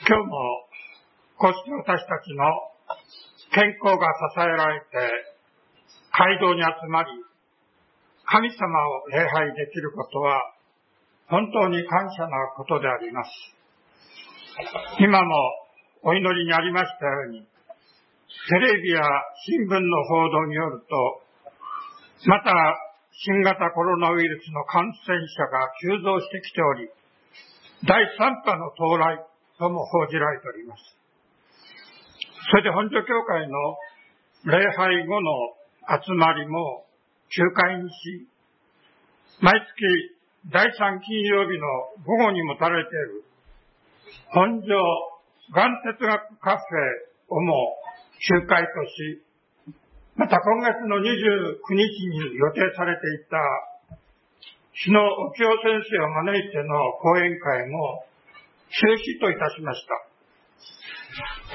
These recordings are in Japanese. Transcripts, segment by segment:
今日もこうして私たちの健康が支えられて街道に集まり、神様を礼拝できることは本当に感謝なことであります。今もお祈りにありましたように、テレビや新聞の報道によると、また新型コロナウイルスの感染者が急増してきており、第3波の到来とも報じられております。それで本所教会の礼拝後の集まりも休会にし、毎月第3金曜日の午後に持たれている本所がん哲学カフェをも休会とし、また今月の29日に予定されていた日野沖夫先生を招いての講演会も中止といたしました。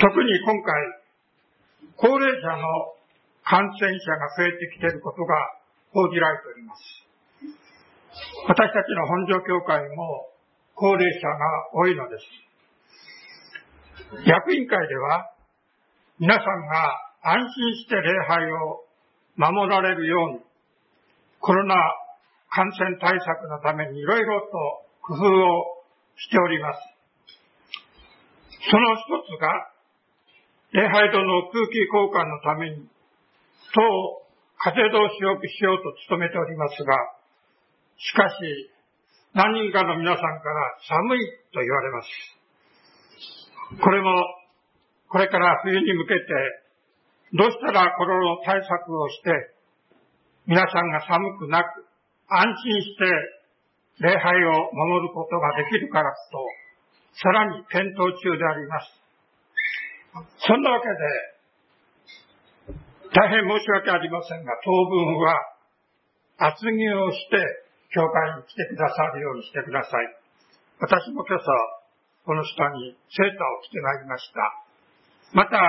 特に今回、高齢者の感染者が増えてきていることが報じられております。私たちの本所教会も高齢者が多いのです。役員会では皆さんが安心して礼拝を守られるように、コロナ感染対策のためにいろいろと工夫をしております。その一つが、礼拝堂の空気交換のために、風通しを良くしようと努めておりますが、しかし、何人かの皆さんから寒いと言われます。これも、これから冬に向けて、どうしたらコロナ対策をして、皆さんが寒くなく、安心して礼拝を守ることができるからと、さらに検討中であります。そんなわけで、大変申し訳ありませんが、当分は厚着をして、教会に来てくださるようにしてください。私も今朝、この下にセーターを着てまいりました。また、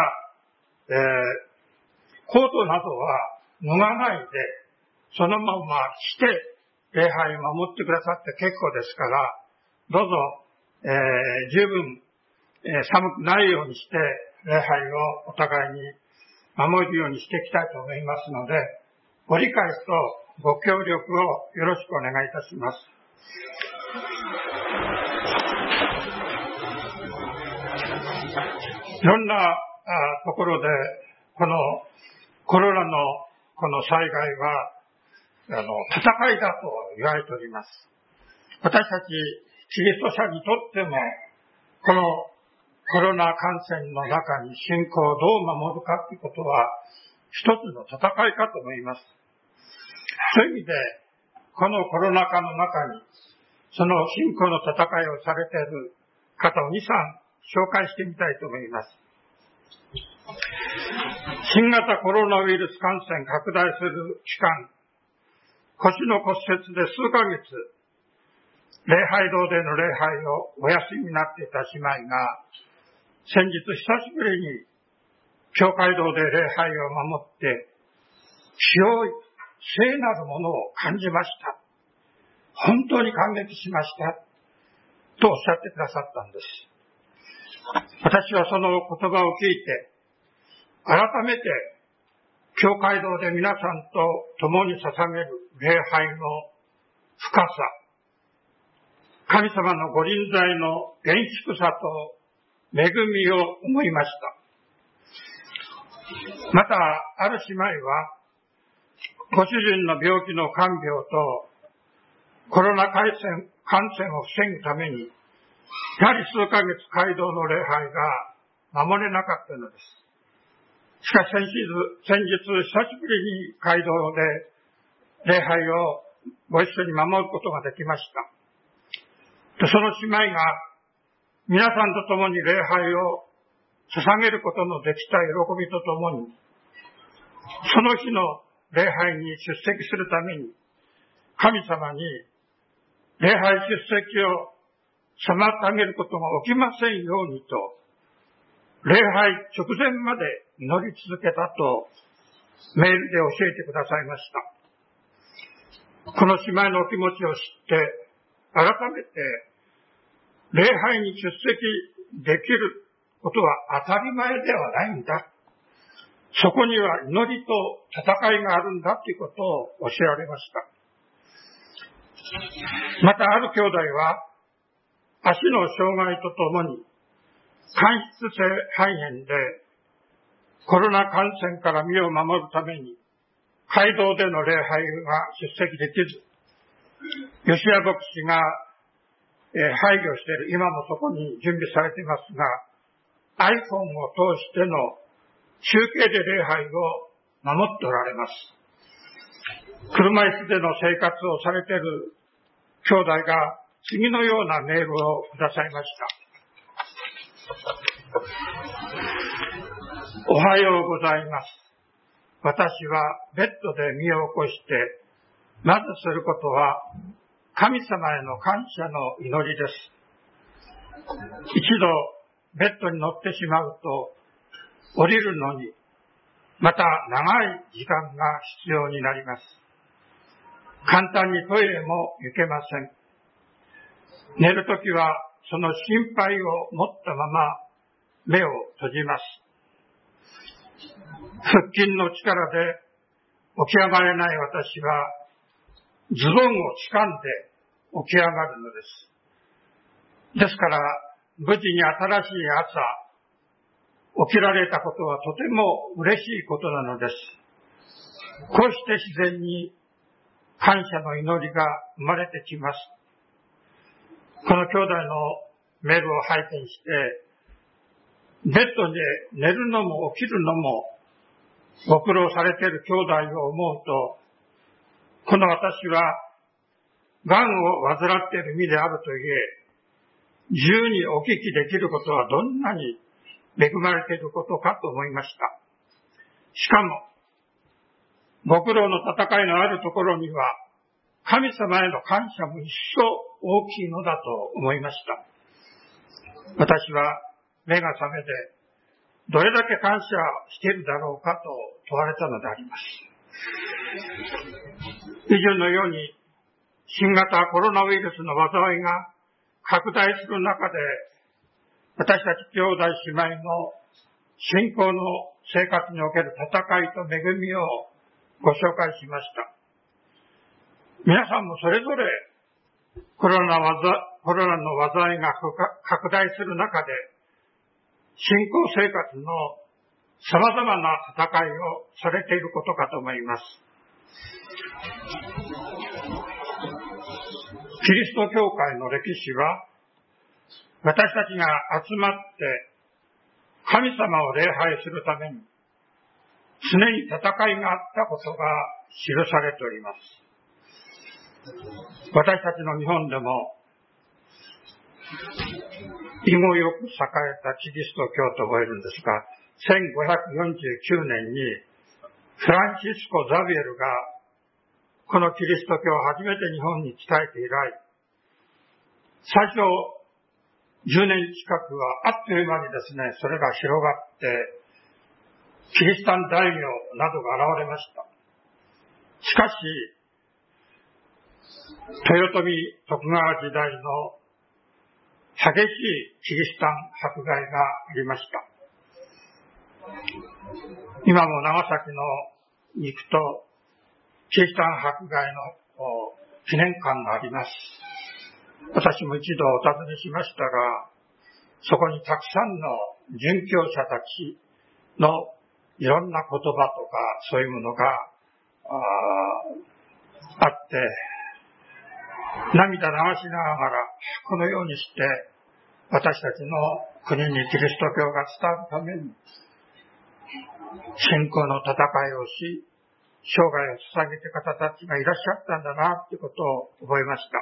コートなどは脱がないで、そのままして、礼拝を守ってくださって結構ですから、どうぞ、十分、寒くないようにして、礼拝をお互いに守るようにしていきたいと思いますので、ご理解とご協力をよろしくお願いいたします。いろんなところで、このコロナのこの災害は、戦いだと言われております。私たちキリスト者にとっても、このコロナ感染の中に信仰をどう守るかということは、一つの戦いかと思います。そういう意味で、このコロナ禍の中に、その信仰の戦いをされている方を2、3紹介してみたいと思います。新型コロナウイルス感染拡大する期間、腰の骨折で数ヶ月、礼拝堂での礼拝をお休みになっていた姉妹が、先日久しぶりに教会堂で礼拝を守って、清い聖なるものを感じました。本当に感激しました。とおっしゃってくださったんです。私はその言葉を聞いて、改めて教会堂で皆さんと共に捧げる礼拝の深さ、神様のご臨在の厳粛さと恵みを思いました。また、ある姉妹は、ご主人の病気の看病とコロナ感染を防ぐために、やはり数ヶ月街道の礼拝が守れなかったのです。しかし先日久しぶりに街道で礼拝をご一緒に守ることができました。その姉妹が皆さんと共に礼拝を捧げることのできた喜びとともに、その日の礼拝に出席するために、神様に礼拝出席を妨げることが起きませんようにと、礼拝直前まで祈り続けたとメールで教えてくださいました。この姉妹のお気持ちを知って、改めて礼拝に出席できることは当たり前ではないんだ。そこには祈りと戦いがあるんだということを教えられました。またある兄弟は足の障害とともに間質性肺炎でコロナ感染から身を守るために街道での礼拝が出席できず、吉谷牧師が配慮している今もそこに準備されていますが、iPhone を通しての中継で礼拝を守っておられます。車椅子での生活をされている兄弟が次のようなメールをくださいました。おはようございます。私はベッドで身を起こして、まずすることは神様への感謝の祈りです。一度ベッドに乗ってしまうと、降りるのにまた長い時間が必要になります。簡単にトイレも行けません。寝るときはその心配を持ったまま目を閉じます。腹筋の力で起き上がれない私はズボンを掴んで起き上がるのです。ですから無事に新しい朝起きられたことはとても嬉しいことなのです。こうして自然に感謝の祈りが生まれてきます。この兄弟のメールを拝見して、ベッドで寝るのも起きるのもご苦労されている兄弟を思うと、この私は癌を患っている身であるといえ、自由にお聞きできることはどんなに恵まれていることかと思いました。しかも、ご苦労の戦いのあるところには、神様への感謝も一層大きいのだと思いました。私は目が覚めて、どれだけ感謝しているだろうかと問われたのであります。以前のように、新型コロナウイルスの災いが拡大する中で、私たち兄弟姉妹の信仰の生活における戦いと恵みをご紹介しました。皆さんもそれぞれコロナの災いが拡大する中で、信仰生活の様々な戦いをされていることかと思います。キリスト教会の歴史は、私たちが集まって神様を礼拝するために常に戦いがあったことが記されております。私たちの日本でも以後よく栄えたキリスト教と覚えるんですが、1549年にフランシスコ・ザビエルがこのキリスト教を初めて日本に伝えて以来、最初10年近くはあっという間にですね、それが広がって、キリシタン大名などが現れました。しかし、豊臣徳川時代の激しいキリシタン迫害がありました。今も長崎に行くと、キリシタン迫害の記念館があります。私も一度お尋ねしましたが、そこにたくさんの殉教者たちのいろんな言葉とかそういうものがあって、涙流しながらこのようにして私たちの国にキリスト教が伝わるために信仰の戦いをし、生涯を捧げて方たちがいらっしゃったんだなということを覚えました。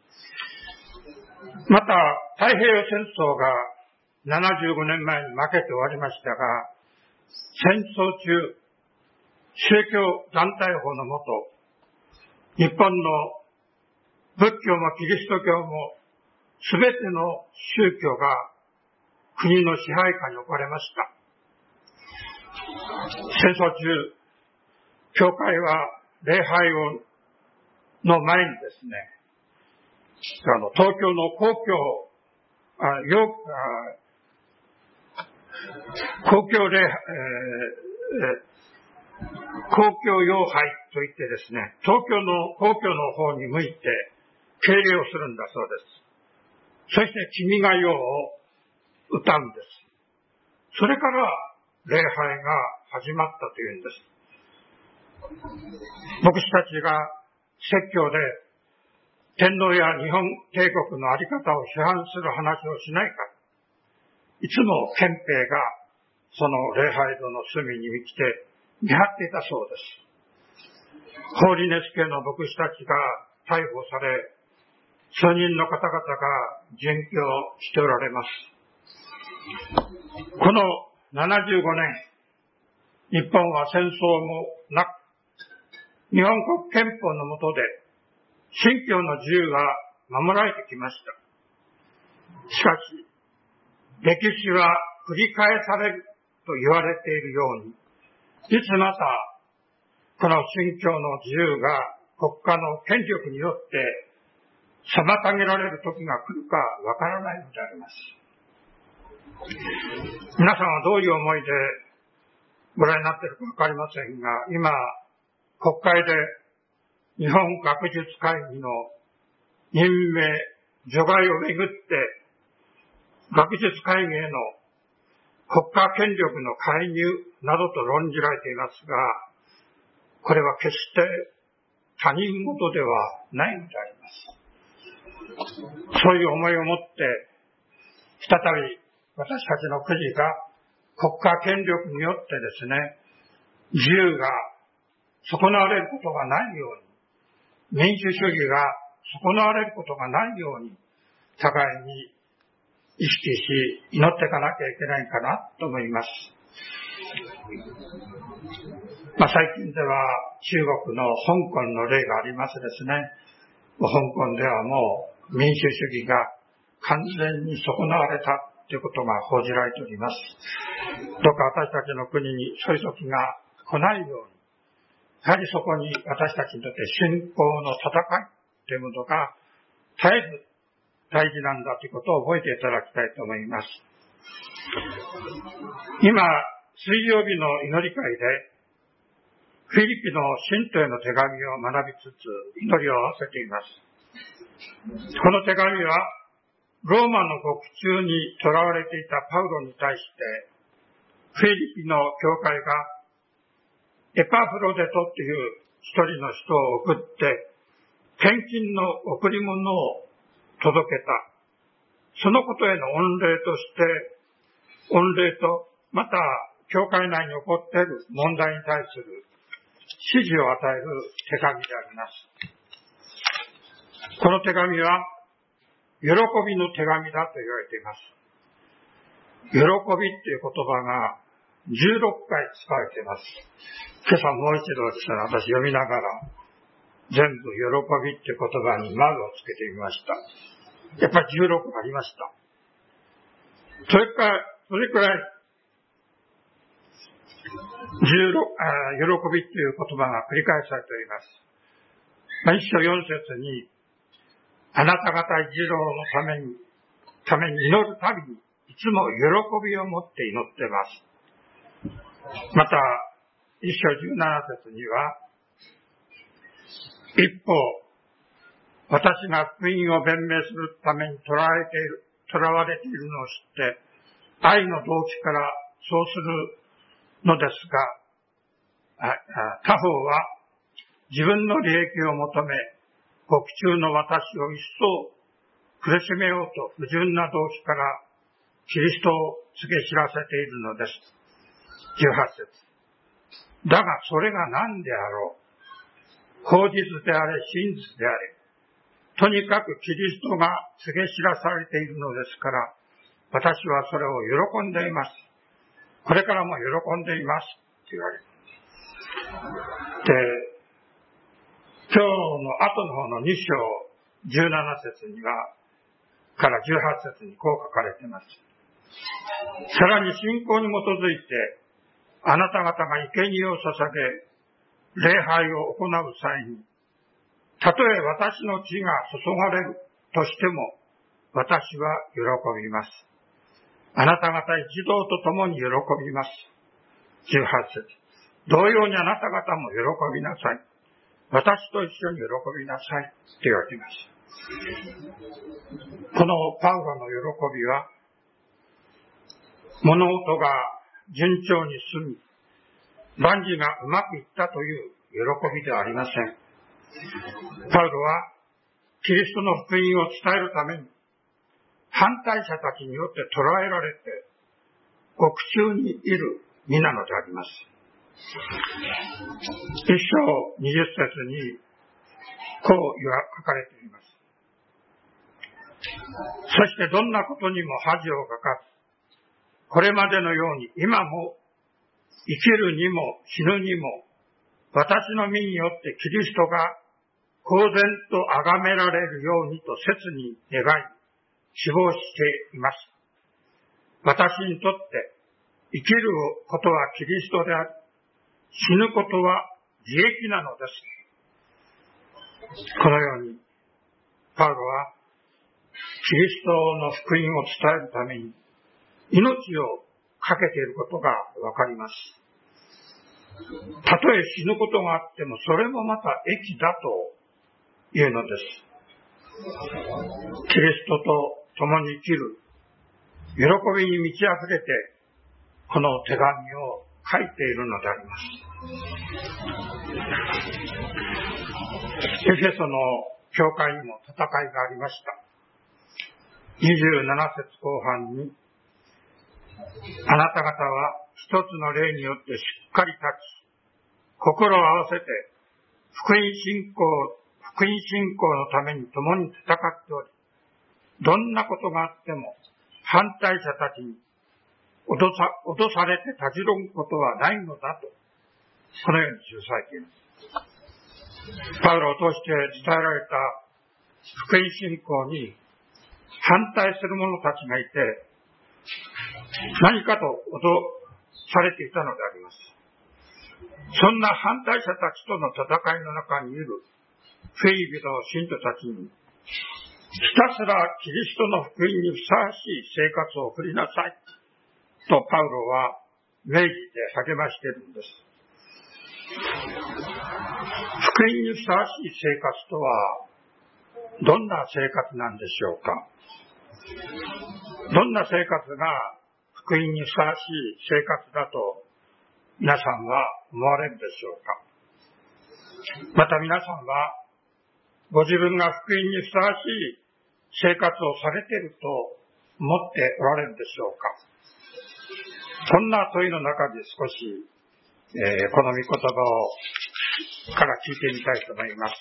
また、太平洋戦争が75年前に負けて終わりましたが、戦争中、宗教団体法のもと、日本の仏教もキリスト教もすべての宗教が国の支配下に置かれました。戦争中、教会は礼拝の前にですね、東京の公共礼拝といってですね、皇居の方に向いて敬礼をするんだそうです。そして君が代を歌うんです。それから礼拝が始まったというんです。牧師たちが説教で天皇や日本帝国のあり方を批判する話をしないか、いつも憲兵がその礼拝堂の隅に来て見張っていたそうです。ホーリネス系の牧師たちが逮捕され、数人の方々が殉教しておられます。この75年、日本は戦争もなく、日本国憲法の下で信教の自由が守られてきました。しかし、歴史は繰り返されると言われているように、いつまたこの信教の自由が国家の権力によって妨げられる時が来るかわからないのであります。皆さんはどういう思いでご覧になっているかわかりませんが、今、国会で日本学術会議の任命、除外をめぐって、学術会議への国家権力の介入などと論じられていますが、これは決して他人事ではないのであります。そういう思いを持って、再び私たちの国が国家権力によってですね、自由が損なわれることがないように、民主主義が損なわれることがないように、互いに意識し、祈っていかなきゃいけないかなと思います。最近では中国の香港の例がありますですね。香港ではもう民主主義が完全に損なわれたということが報じられております。どうか私たちの国にそういう時が来ないように、やはりそこに私たちにとって信仰の戦いというものが絶えず大事なんだということを覚えていただきたいと思います。今、水曜日の祈り会で、フィリピの信徒への手紙を学びつつ、祈りを合わせています。この手紙は、ローマの獄中に囚われていたパウロに対して、フィリピの教会が、エパフロデトという一人の人を送って、献金の贈り物を届けた。そのことへの御礼として、御礼と、また、教会内に起こっている問題に対する指示を与える手紙であります。この手紙は、喜びの手紙だと言われています。喜びっていう言葉が16回使われています。今朝もう一度ですね、私読みながら、全部喜びっていう言葉に丸をつけてみました。やっぱり16ありました。それくらい、喜びっていう言葉が繰り返されております。一章4節に、あなた方一同のために祈るたびに、いつも喜びを持って祈っています。また、一章17節には、一方、私が福音を弁明するために囚われているのを知って、愛の動機からそうするのですが、他方は自分の利益を求め、獄中の私を一層苦しめようと不純な動機からキリストを告げ知らせているのです。18節。だがそれが何であろう。口実であれ、真実であれ。とにかくキリストが告げ知らされているのですから、私はそれを喜んでいます。これからも喜んでいますって言われる。で、今日の後の方の2章17節には、から18節にこう書かれています。さらに信仰に基づいて、あなた方が生贄を捧げ、礼拝を行う際に、たとえ私の血が注がれるとしても、私は喜びます。 あなた方一同と共に喜びます。18節。同様にあなた方も喜びなさい。私と一緒に喜びなさい。と言われています。このパウロの喜びは、物事が順調に進み、万事がうまくいったという喜びではありません。パウロは、キリストの福音を伝えるために、反対者たちによって捕らえられて、獄中にいる身なのであります。一章20節に、こう書かれています。そしてどんなことにも恥をかかず、これまでのように今も生きるにも死ぬにも、私の身によってキリストが公然と崇められるようにと切に願い、希望しています。私にとって生きることはキリストであり、死ぬことは自益なのです。このように、パウロはキリストの福音を伝えるために命を懸けていることがわかります。たとえ死ぬことがあっても、それもまた益だというのです。キリストと共に生きる喜びに満ち溢れて、この手紙を書いているのであります。エフェソの教会にも戦いがありました。27節後半に、あなた方は一つの霊によってしっかり立ち、心を合わせて福音信仰のために共に戦っており、どんなことがあっても反対者たちに脅されてたじろぐことはないのだと、このように記されています。パウロを通して伝えられた福音信仰に反対する者たちがいて、何かと脅されていたのであります。そんな反対者たちとの戦いの中にいるフィリピの信徒たちに、ひたすらキリストの福音にふさわしい生活を送りなさいとパウロは命じて励ましているんです。福音にふさわしい生活とはどんな生活なんでしょうか。どんな生活が福音にふさわしい生活だと皆さんは思われるでしょうか。また皆さんはご自分が福音にふさわしい生活をされていると思っておられるでしょうか。そんな問いの中で少し、この御言葉をから聞いてみたいと思います。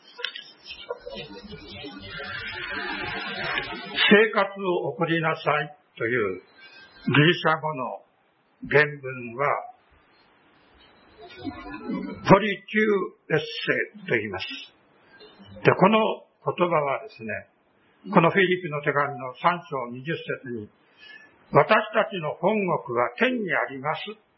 生活を送りなさいというギリシャ語の原文はポリテューエッセと言います。で、この言葉はですね、このフィリピの手紙の3章20節に、私たちの本国は天にあります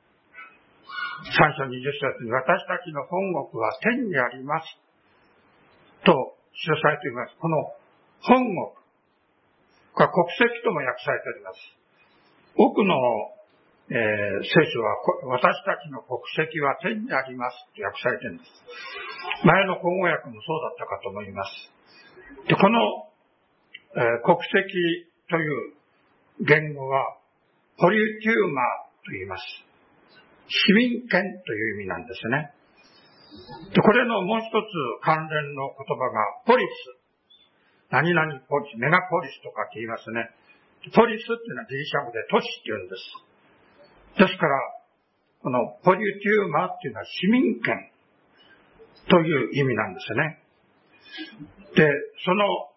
。3章20節に、私たちの本国は天にあります。と記されています。この本国、これは国籍とも訳されております。多くの、聖書は、私たちの国籍は天にありますと訳されているんです。前の口語訳もそうだったかと思います。で、この、国籍という言語は、ポリテューマと言います。市民権という意味なんですね。で、これのもう一つ関連の言葉が、ポリス。何々ポリス、メガポリスとかって言いますね。ポリスっていうのはギリシャ語で都市って言うんです。ですから、このポリテューマっていうのは市民権という意味なんですね。で、そ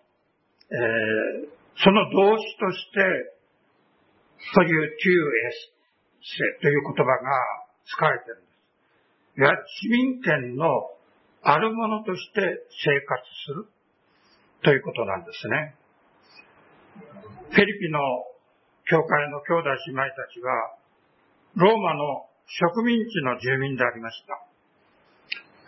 の動詞として、ポリテューエスという言葉が使われているんです。いわゆる市民権のあるものとして生活するということなんですね。フィリピの教会の兄弟姉妹たちは、ローマの植民地の住民でありました。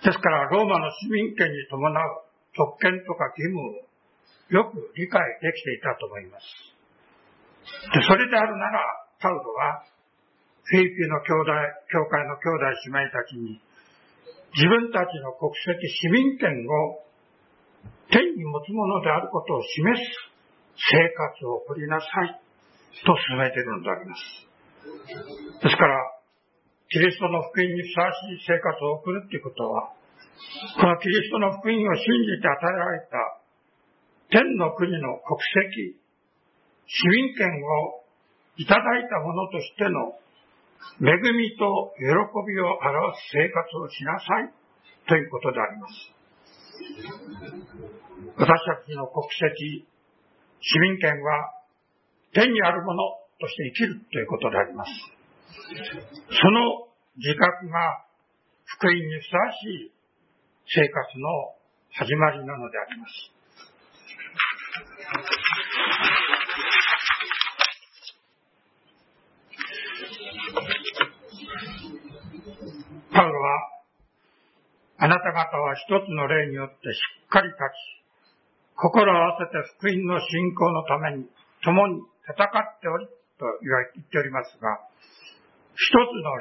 ですから、ローマの市民権に伴う特権とか義務をよく理解できていたと思います。 それであるなら、パウロは、フィリピンの教会の兄弟姉妹たちに、自分たちの国籍、市民権を天に持つものであることを示す生活を送りなさいと進めているのであります。ですから、キリストの福音にふさわしい生活を送るということは、このキリストの福音を信じて与えられた天の国の国籍、市民権をいただいたものとしての恵みと喜びを表す生活をしなさいということであります。私たちの国籍、市民権は天にあるものとして生きるということであります。その自覚が福音にふさわしい生活の始まりなのであります。パウロは、あなた方は一つの霊によってしっかり立ち、心を合わせて福音の信仰のために共に戦っておりと言っておりますが、一つの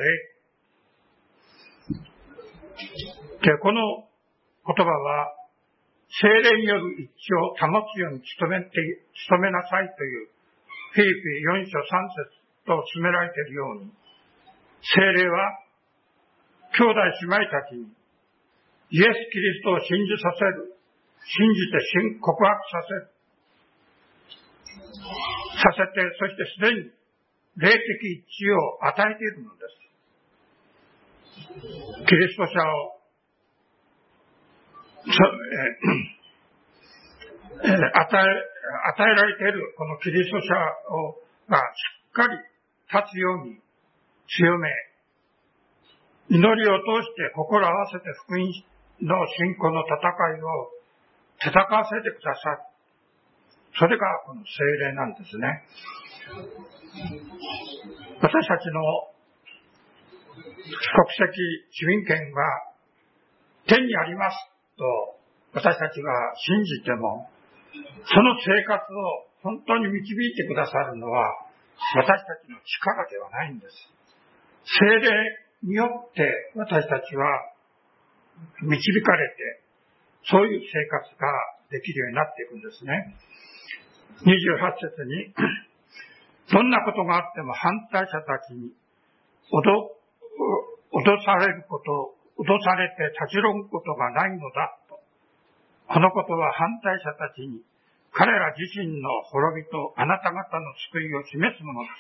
霊で、この言葉は聖霊による一致を保つように努めなさいというフィリピ4章3節と進められているように、聖霊は兄弟姉妹たちにイエス・キリストを信じさせる、信じて告白させて、そしてすでに霊的一致を与えているのです。キリスト者を与えられているこのキリスト者がしっかり立つように強め、祈りを通して心を合わせて福音の信仰の戦いを戦わせてくださる。それがこの聖霊なんですね。私たちの国籍、市民権が天にありますと私たちが信じても、その生活を本当に導いてくださるのは私たちの力ではないんです。聖霊によって私たちは導かれて、そういう生活ができるようになっていくんですね。28節に、どんなことがあっても反対者たちに脅されて立ち退くことがないのだと。このことは反対者たちに彼ら自身の滅びとあなた方の救いを示すものです。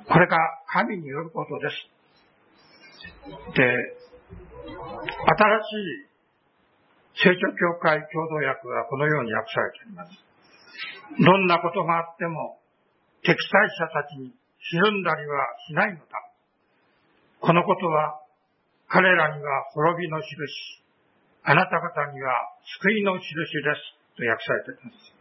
これが神によることです。で、新しい聖書教会共同訳はこのように訳されています。どんなことがあっても敵対者たちにひるんだりはしないのだ。このことは彼らには滅びの印、あなた方には救いの印ですと訳されてい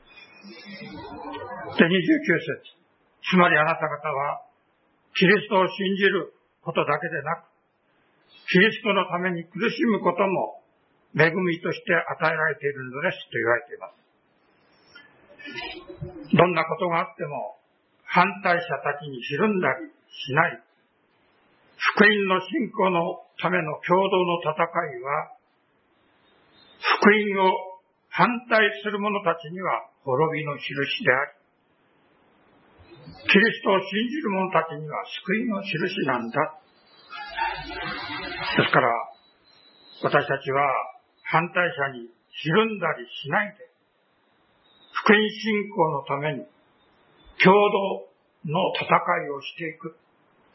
ます。で、29節。つまりあなた方はキリストを信じることだけでなく、キリストのために苦しむことも恵みとして与えられているのですと言われています。どんなことがあっても反対者たちにひるんだりしない。福音の信仰のための共同の戦いは、福音を反対する者たちには滅びの印であり、キリストを信じる者たちには救いの印なんだ。ですから、私たちは反対者にひるんだりしないで、福音信仰のために共同の戦いをしていく。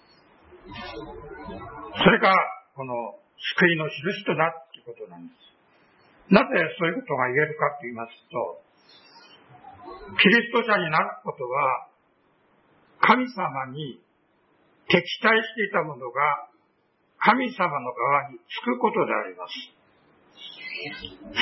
それがこの救いの印となるということなんです。なぜそういうことが言えるかと言いますと、キリスト者になることは神様に敵対していたものが神様の側につくことであります。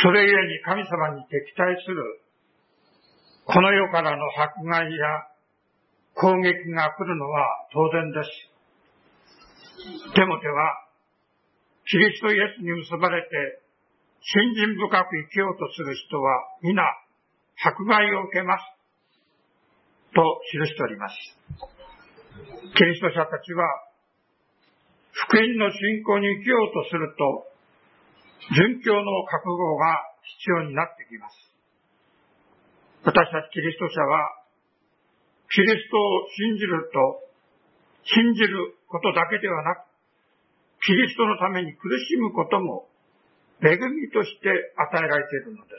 それゆえに神様に敵対するこの世からの迫害や攻撃が来るのは当然です。テモテはキリストイエスに結ばれて信心深く生きようとする人は皆迫害を受けますと記しております。キリスト者たちは福音の信仰に生きようとすると殉教の覚悟が必要になってきます。私たちキリスト者はキリストを信じることだけではなく、キリストのために苦しむことも恵みとして与えられているのです。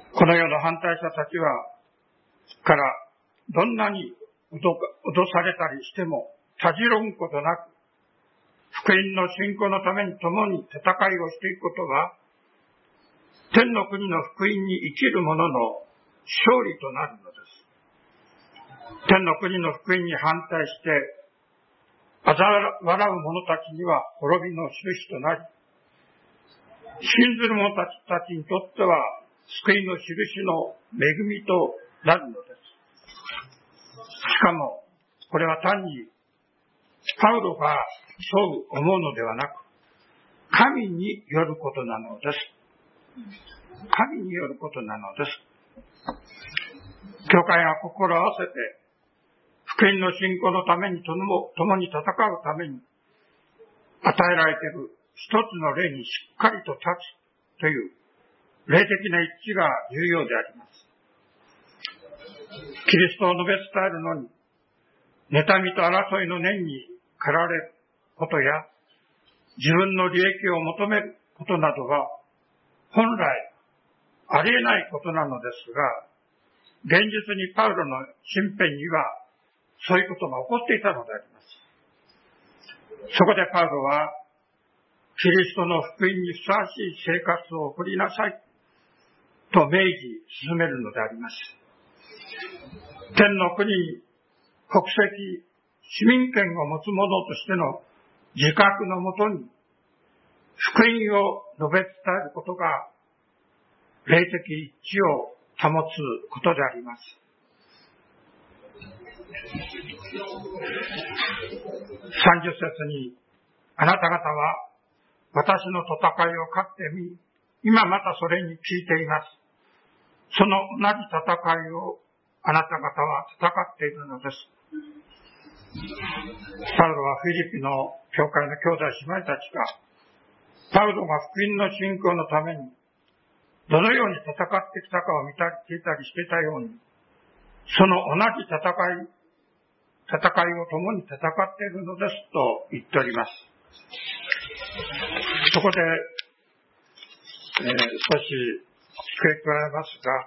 この世の反対者たちからどんなに脅されたりしてもたじろぐことなく、福音の信仰のために共に戦いをしていくことは、天の国の福音に生きる者の勝利となるのです。天の国の福音に反対して嘲笑う者たちには滅びの印となり、信ずる者たちにとっては救いの印の恵みとなるのです。しかもこれは単にパウロがそう思うのではなく、神によることなのです。神によることなのです。教会が心を合わせて福音の信仰のために共に戦うために与えられている一つの霊にしっかりと立つという霊的な一致が重要であります。キリストを述べ伝えるのに妬みと争いの念に駆られることや自分の利益を求めることなどは本来ありえないことなのですが、現実にパウロの身辺にはそういうことが起こっていたのであります。そこでパウロはキリストの福音にふさわしい生活を送りなさいと命じ進めるのであります。天の国に国籍、市民権を持つ者としての自覚のもとに福音を述べ伝えることが霊的一致を保つことであります。30節に、あなた方は私の戦いを勝ってみ、今またそれに聞いています。その同じ戦いをあなた方は戦っているのです。パウロはフィリピの教会の兄弟姉妹たちが、パウロが福音の信仰のためにどのように戦ってきたかを見たり聞いたりしていたように、その同じ戦いを共に戦っているのですと言っております。そこで、少し付け加えますが、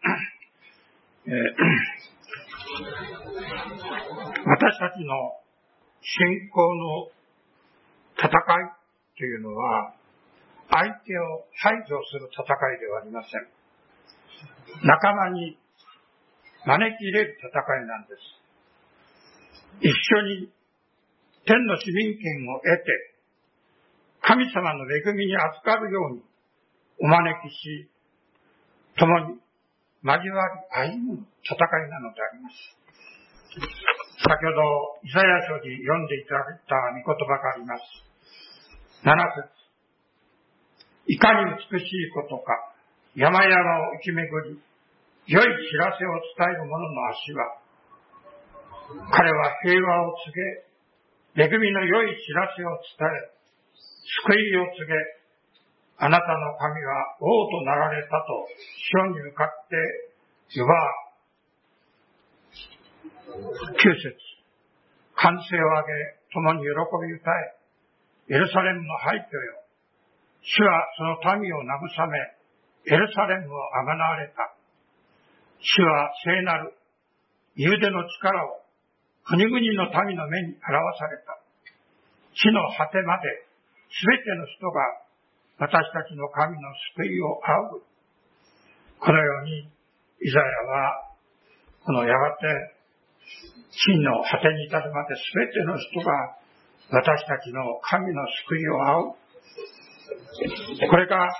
私たちの信仰の戦いというのは、相手を排除する戦いではありません。仲間に招き入れる戦いなんです。一緒に天の市民権を得て、神様の恵みに預かるようにお招きし、共に交わり歩む戦いなのであります。先ほどイザヤ書に読んでいただいた御言葉があります。7節。いかに美しいことか、山々を生き巡り、良い知らせを伝える者の足は、彼は平和を告げ、恵みの良い知らせを伝え、救いを告げ、あなたの神は王となられたと、シオンに向かって呼ばわ。9節。歓声を上げ、共に喜び歌え、エルサレムの廃墟よ。主はその民を慰め、エルサレムをあがなわれた。主は聖なるユダの力を国々の民の目に表された。地の果てまで、すべての人が私たちの神の救いを仰ぐ。このように、イザヤは、このやがて、地の果てに至るまで、すべての人が私たちの神の救いを仰ぐ。これが、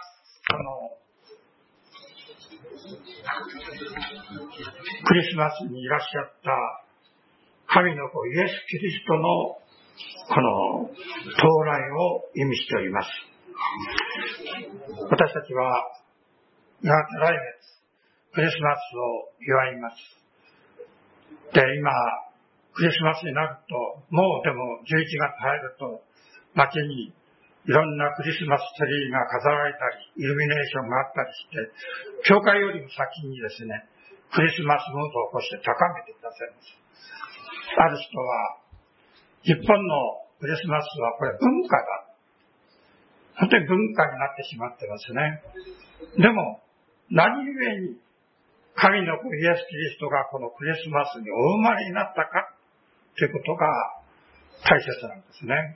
クリスマスにいらっしゃった神の子イエス・キリストのこの到来を意味しております。私たちはやがて来月クリスマスを祝います。で、今、クリスマスになると、もうでも11月入ると、街にいろんなクリスマスツリーが飾られたり、イルミネーションがあったりして、教会よりも先にですね、クリスマスムードを起こして高めてくださいます。ある人は、日本のクリスマスはこれ文化だ。本当に文化になってしまってますね。でも、何故に神の子イエス・キリストがこのクリスマスにお生まれになったかということが大切なんですね。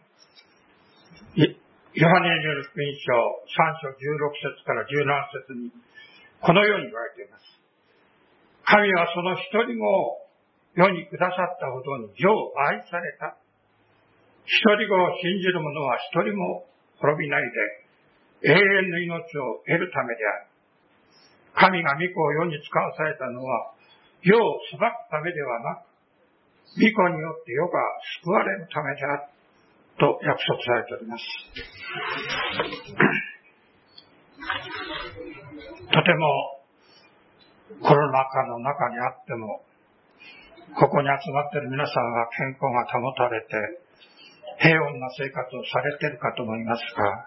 ヨハネによる福音書3章16節から17節にこのように言われています。神はその一人も世にくださったほどに世を愛された。一人子を信じる者は一人も滅びないで永遠の命を得るためである。神が御子を世に使わされたのは世を裁くためではなく、御子によって世が救われるためであると約束されております。とてもコロナ禍の中にあっても、ここに集まっている皆さんは健康が保たれて平穏な生活をされているかと思いますが、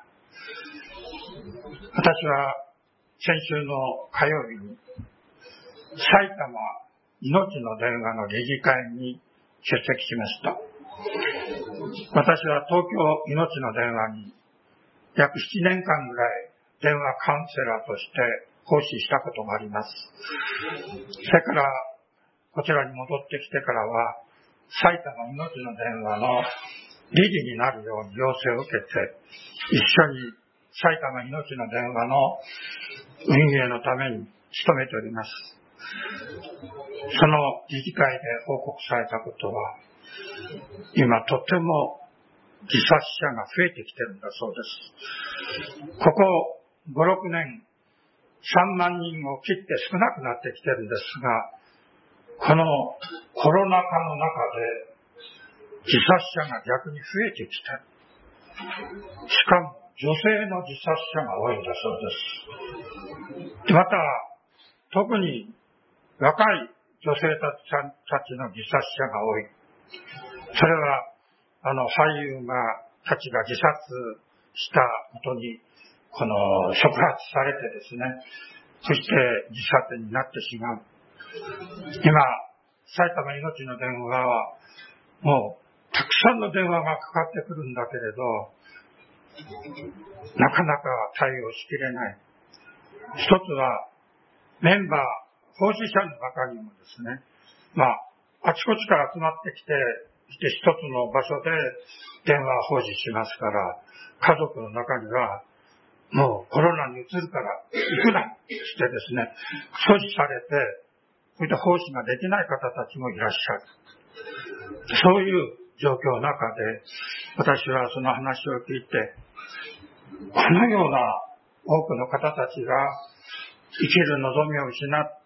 私は先週の火曜日に埼玉いのちの電話の理事会に出席しました。私は東京いのちの電話に約7年間ぐらい電話カウンセラーとして奉仕したことがあります。それからこちらに戻ってきてからは埼玉いのちの電話の理事になるように要請を受けて、一緒に埼玉いのちの電話の運営のために努めております。その理事会で報告されたことは、今とても自殺者が増えてきているんだそうです。ここ5、6年、3万人を切って少なくなってきているんですが、このコロナ禍の中で自殺者が逆に増えてきている。しかも女性の自殺者が多いんだそうです。また、特に若い女性たちの自殺者が多い。それは、俳優たちが自殺したことに、触発されてですね、そして自殺になってしまう。今、埼玉いのちの電話は、もう、たくさんの電話がかかってくるんだけれど、なかなか対応しきれない。一つは、メンバー、奉仕者の中にもですね、あちこちから集まってきて、一つの場所で電話奉仕しますから、家族の中には、もうコロナに移るから行くなってですね、阻止されて、そういった奉仕ができない方たちもいらっしゃる。そういう状況の中で、私はその話を聞いて、このような多くの方たちが生きる望みを失って、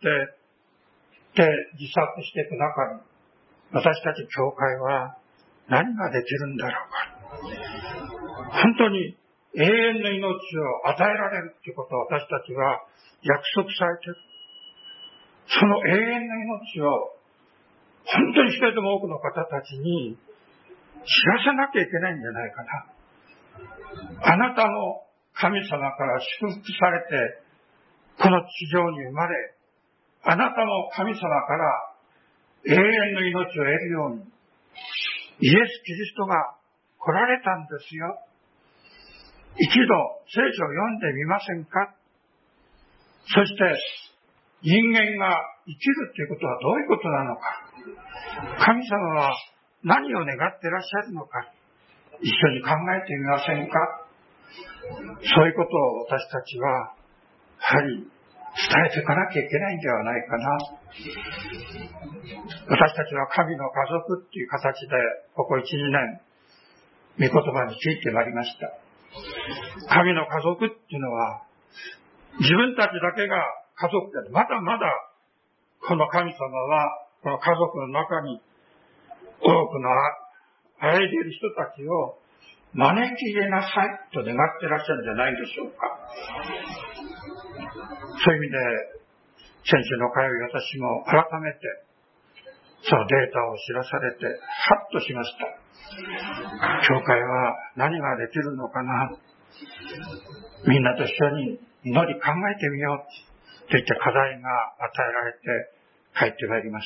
自殺していく中に、私たち教会は何ができるんだろうか。本当に永遠の命を与えられるということを私たちは約束されている。その永遠の命を本当に一人でも多くの方たちに知らせなきゃいけないんじゃないかな。あなたも神様から祝福されてこの地上に生まれ、あなたも神様から永遠の命を得るようにイエス・キリストが来られたんですよ。一度聖書を読んでみませんか。そして人間が生きるということはどういうことなのか、神様は何を願ってらっしゃるのか、一緒に考えてみませんか。そういうことを私たちはやはり伝えていかなきゃいけないんではないかな。私たちは神の家族っていう形でここ 1,2 年御言葉についてまいりました。神の家族っていうのは自分たちだけが家族で、まだまだこの神様はこの家族の中に多くのあらゆる人たちを招き入れなさいと願ってらっしゃるんじゃないでしょうか。そういう意味で先週の火曜日、私も改めてそのデータを知らされてハッとしました。教会は何ができるのかな、みんなと一緒に祈り考えてみようといった課題が与えられて帰ってまいりました。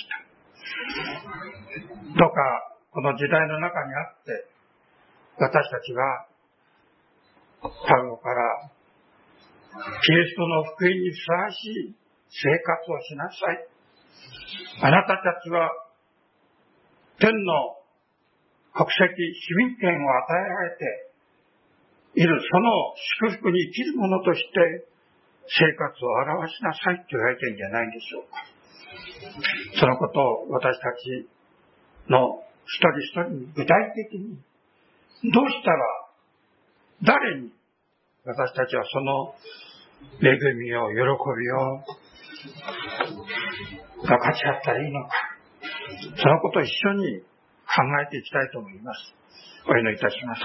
どうかこの時代の中にあって私たちはパウロからキリストの福音にふさわしい生活をしなさい。あなたたちは天の国籍、市民権を与えられている、その祝福に生きる者として生活を表しなさいと言われているんじゃないでしょうか。そのことを私たちの一人一人に具体的にどうしたら、誰に私たちはその恵みを、喜びを分かち合ったらいいのか、そのことを一緒に考えていきたいと思います。お祈りいたします。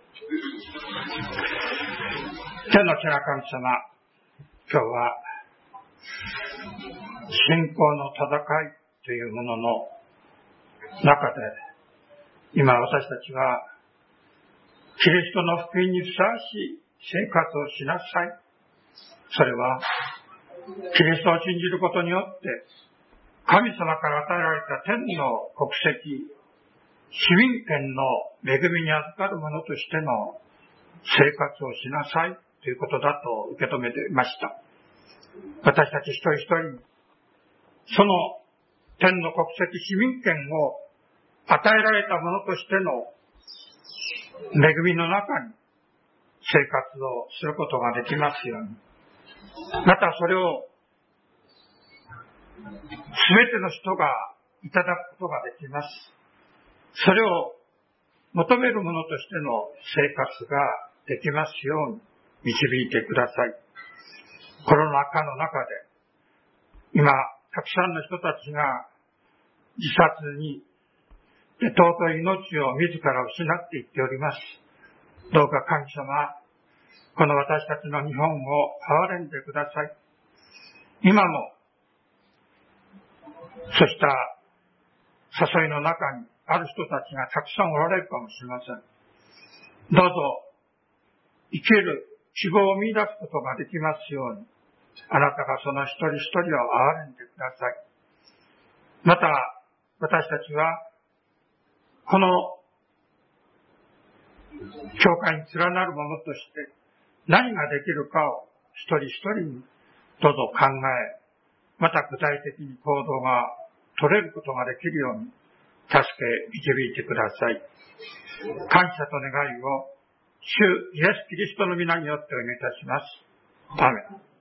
天の父な神様、今日は信仰の戦いというものの中で、今私たちはキリストの福音にふさわしい生活をしなさい。それはキリストを信じることによって神様から与えられた天の国籍、市民権の恵みに預かる者としての生活をしなさいということだと受け止めていました。私たち一人一人にその天の国籍、市民権を与えられた者としての恵みの中に生活をすることができますように、またそれをすべての人がいただくことができます。それを求める者としての生活ができますように導いてください。コロナ禍の中で今たくさんの人たちが自殺に尊い命を自ら失っていっております。どうか神様、この私たちの日本を憐れんでください。今もそうした誘いの中にある人たちがたくさんおられるかもしれません。どうぞ生きる希望を見出すことができますように、あなたがその一人一人を憐れんでください。また私たちはこの教会に連なるものとして何ができるかを一人一人にどうぞ考え、また具体的に行動が取れることができるように助け導いてください。感謝と願いを主イエス・キリストの皆によってお願いいたします。アーメン。